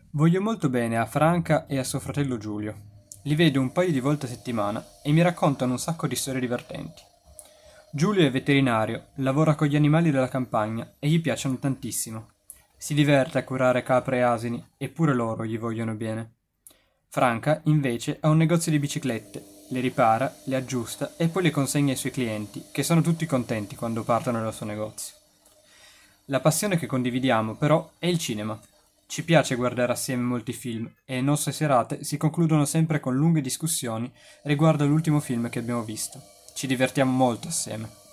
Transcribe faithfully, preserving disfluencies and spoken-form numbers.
Voglio molto bene a Franca e a suo fratello Giulio. Li vedo un paio di volte a settimana e mi raccontano un sacco di storie divertenti. Giulio è veterinario, lavora con gli animali della campagna e gli piacciono tantissimo. Si diverte a curare capre e asini, eppure loro gli vogliono bene. Franca, invece, ha un negozio di biciclette, le ripara, le aggiusta e poi le consegna ai suoi clienti, che sono tutti contenti quando partono dal suo negozio. La passione che condividiamo, però, è il cinema. Ci piace guardare assieme molti film e le nostre serate si concludono sempre con lunghe discussioni riguardo all'ultimo film che abbiamo visto. Ci divertiamo molto assieme.